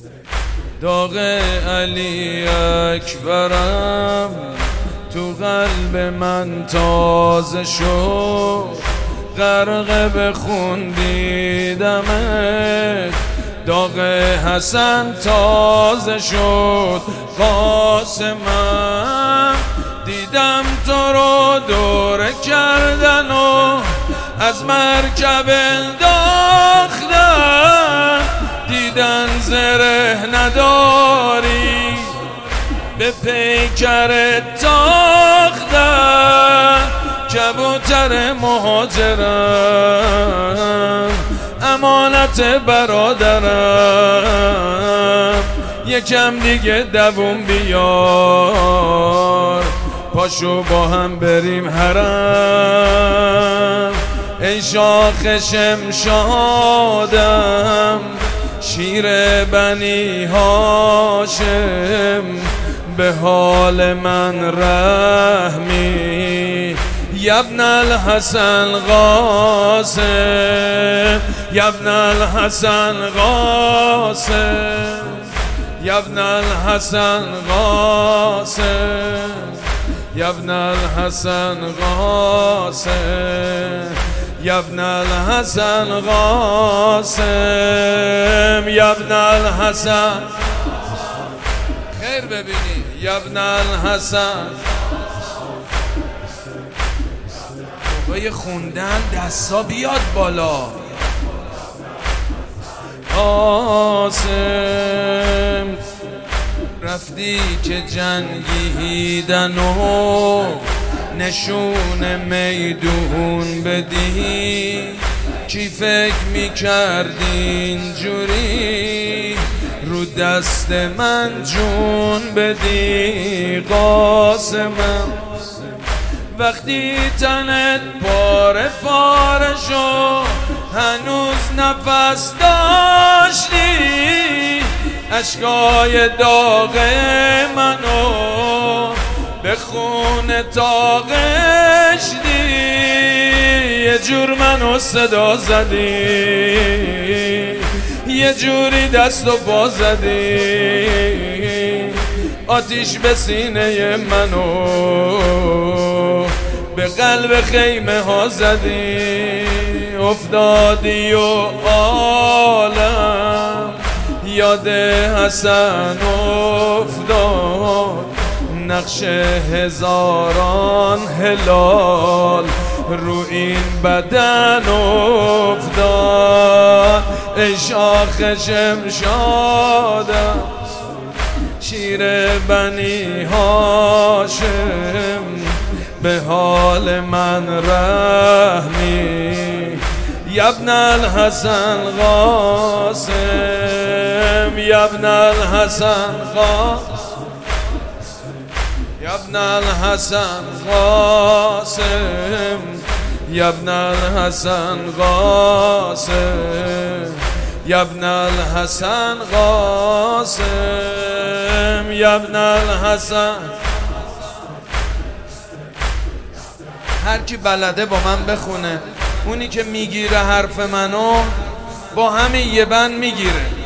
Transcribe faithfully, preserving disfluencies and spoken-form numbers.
داغ علی اکبرم تو قلب من تازه شد، غرق به خون دیدمت. داغ حسن تازه شد، قاسمم دیدم تو رو دوره کردن و از مرکب انداختن. دیدن زره نداری به پیکرت تاختن. کبوتر مهاجرم امانت برادرم، یکم دیگه دووم بیار پاشو با هم بریم حرم. ای شاخ شمشادم شیر بنی هاشم، به حال من رحمی. یبن الحسن قاسم، یبن الحسن قاسم، یبن الحسن قاسم، یبن الحسن قاسم، یبن الحسن قاسم، یبن الحسن. خیر ببینی یبن الحسن. موقع خوندن دستا بیاد بالا. قاسم رفتی که جنگیدن و نشون میدون بدی، کی فکر میکرد اینجوری رو دست من جون بدی. قاسمم وقتی تنت پاره پاره شد هنوز نفس داشتی، اشکای داغ منو به خون تاقشتی. یه جور منو صدا زدی، یه جوری دست و پا زدی، آتیش به سینه منو به قلب خیمه ها زدی. افتادی و عالم یاد حسن افتاد، نقش هزاران هلال رو این بدن افتاد. ای شاخ شمشادم شیر بنی هاشم، به حال من رحمی. یبن الحسن قاسم، یبن الحسن قاسم، یبن الحسن قاسم، یبن الحسن قاسم، یبن الحسن قاسم، یبن الحسن. هر کی بلده با من بخونه، اونی که میگیره حرف منو با همین یه بند میگیره.